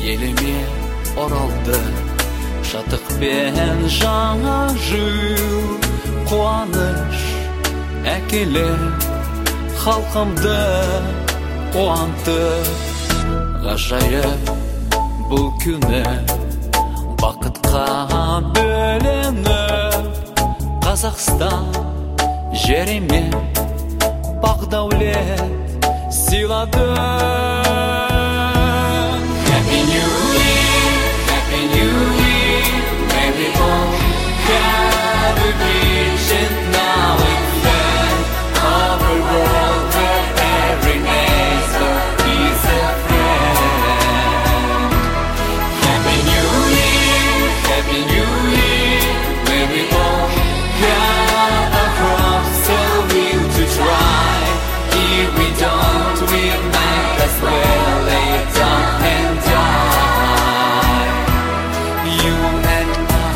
еліме оралды, шаттықпен жаңа жыл. Қуаныш әкеле халқымды қуантып. Ғажайып бұл күні бақытқа бөленіп. Қазақстан жеріме бақ-дәулет сыйлады. Happy New Year, Happy New Year, may we all have a vision now and then of a world where every neighbor is a friend. Happy New Year, Happy New Year, may we all have a crop so real to try. If we don't, we might as well lay down and die. You and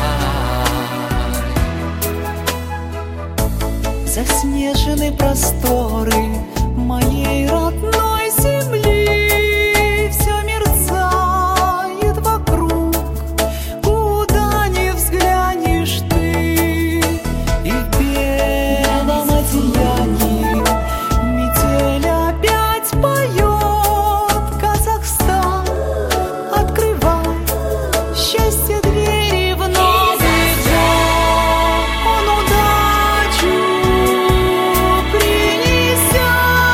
I. Заснежены просторы моей родной земли. Все мерцает вокруг, куда не взглянешь ты. И в белом одеянии метель опять поет. Казахстан, открывай счастье двери в новый дом. Он удачу принесет.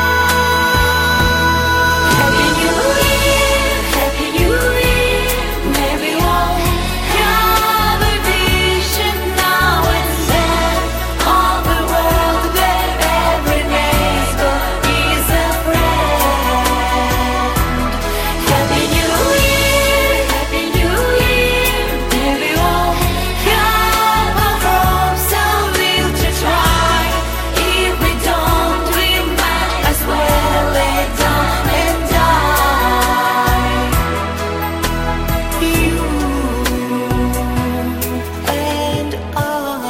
Happy New Year, Happy New Year, may we all have a vision now and then of a world where every neighbor is a friend. Happy New Year, Happy New Year, may we all have a hope so real to try. If we don't, we might as well lay down and die. You and I.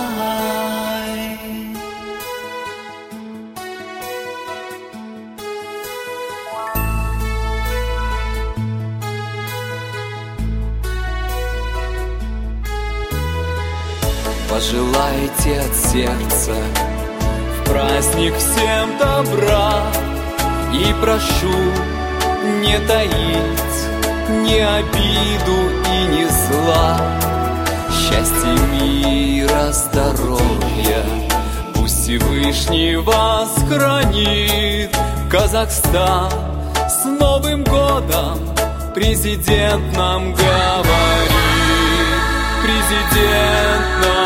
Пожелайте от сердца в праздник всем добра. И прошу не таить ни обиду и ни зла. Счастья, мира, здоровья пусть Всевышний вас хранит. Казахстан, с Новым годом президент нам говорит. Президент нам